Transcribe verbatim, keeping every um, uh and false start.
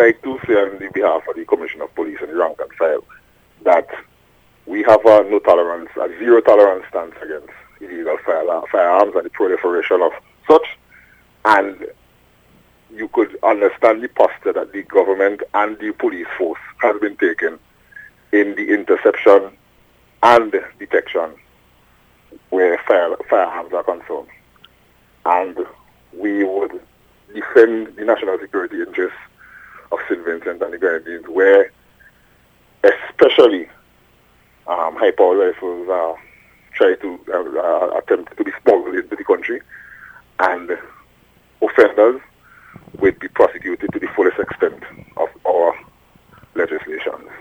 like to say on the behalf of the Commissioner of Police and the rank and file that we have a no tolerance, a zero tolerance stance against illegal fire, firearms and the proliferation of such. And you could understand the posture that the government and the police force has been taken in the interception and detection where fire, firearms are concerned. And we would defend the national security interests of Saint Vincent and the Grenadines, where especially um, high-powered rifles uh, try to uh, uh, attempt to be smuggled into the country, and offenders would be prosecuted to the fullest extent of our legislation.